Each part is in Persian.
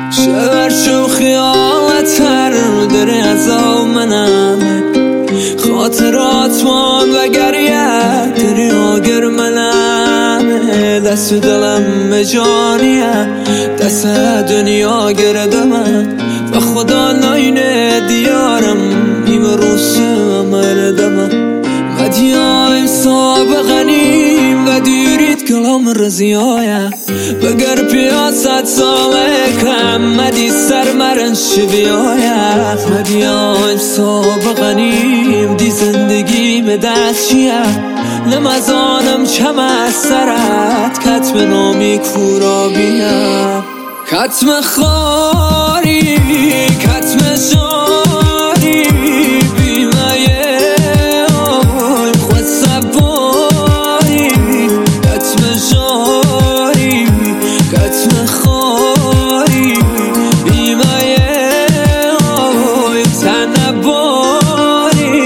شو خیالت هر داره از منم خاطرات من و گریه داری آگر منم دست دلم جانیه دست دنیا گرده من و خدا ناینه دیارم این روسه مردم مدیایم سابقنیم و دیرید کلام رزیایه بگر پیاست ساله کم مدی سر مرن شویایه مدیایم سابقنیم دی زندگی به دستیه نمزانم چم از سرت کتم نامی کورابیه کتم خاری کتم شاری بیمایه آی خود سباری کتم شاری کتم خاری بیمایه آی تنباری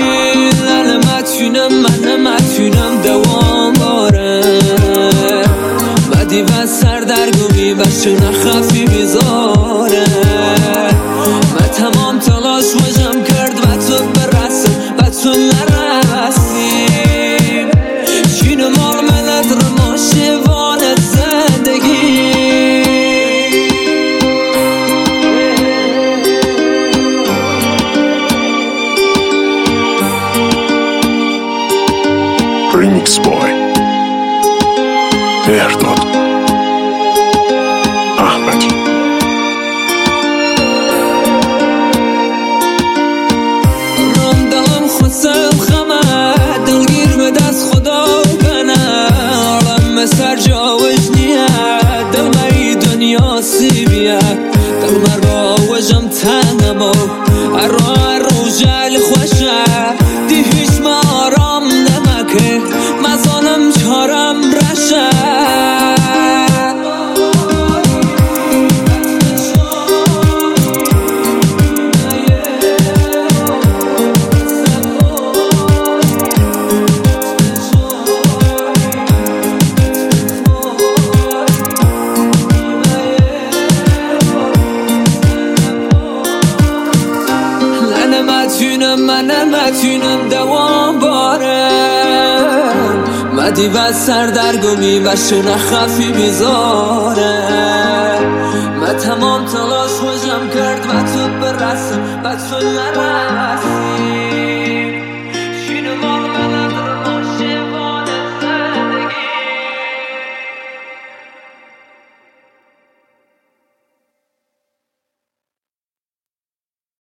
نمتونم دوام باره مدی و سردرگمی و شنه خفی بیزاره من تمام تلاش وجم کرد و تو برسم و تو نرسیم چین مال ملت رما شیوان زندگی Remix Boy Mehrdad Ahmadi دلم خودم خمه دلگیر به دست خدا کنه عالم سر جاوش نیه دل مری دنیا سیبیه دل مرا وجم تنمو هر رو جل خوشه دی هیچ ما آرام نمکه مزانم چارم رشه من نتونم دوام بارم مدی و سردرگمی و شنه خفی بیزاره من تمام تلاش وجم کرد و تو برسم و تو نرسی